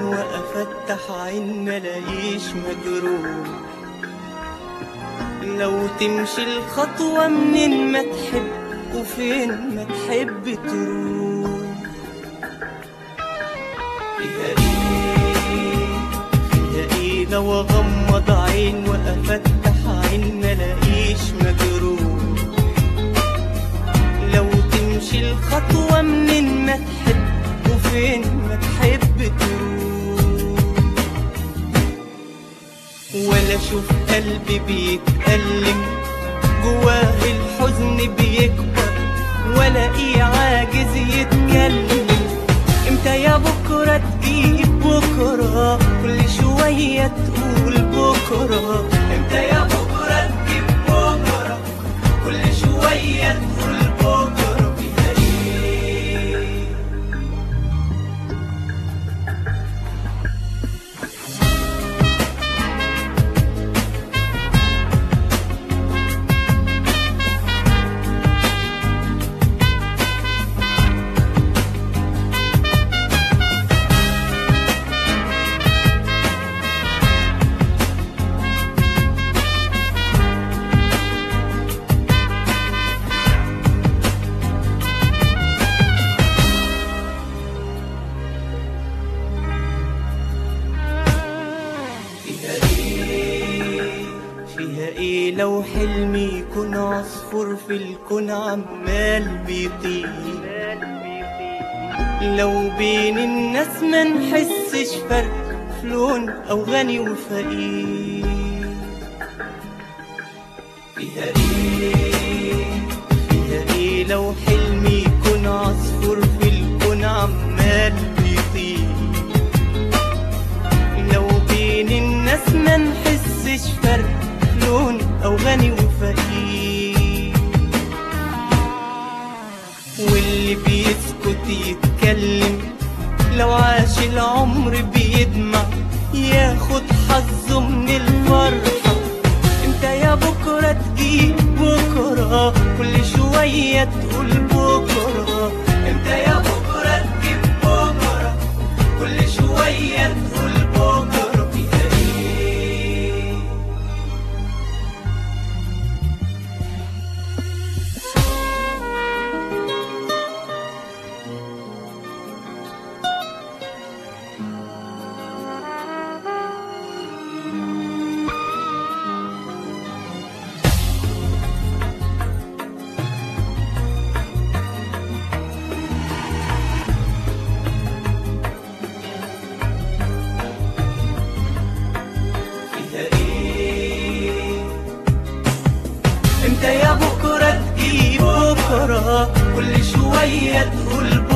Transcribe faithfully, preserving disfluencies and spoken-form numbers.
وافتح عين ملاقيش مجروح. لو تمشي الخطوة منين ما تحب وفين ما تحب تروح. فيها ايه فيها ايه لو اغمض عين وافتح عين ملاقيش مجروح. لو تمشي الخطوة منين ما تحب وفين ما تحب تروح. ولا اشوف قلبي بيتألم جواه الحزن بيكبر، ولا ايه عاجز يتكلم. امتى يا بكرة تجيب بكرة، كل شوية تقول بكرة. امتى يا بكرة تجيب بكرة، كل شوية تقول بكرة. فيها ايه فيها ايه لو حلمي يكون عصفور في الكون عمال بيطير. لو بين الناس ما نحسش فرق في لون او غني وفقير. فيها ايه فيها ايه لو حلمي يكون عصفور في الكون عمال بيطير. لو بين الناس ما نحسش فرق لون او غني وفقير. واللي بيسكت يتكلم، لو عاش العمر بيدمع ياخد حظه من الفرحة. امتى يا بكرة تجيب بكرة، كل شوية تقول بكرة. امتى يا بكرة تجيب بكرة، كل شوية تقول بكرة. امتى يا بكرة تجيب بكرة، كل شوية تقول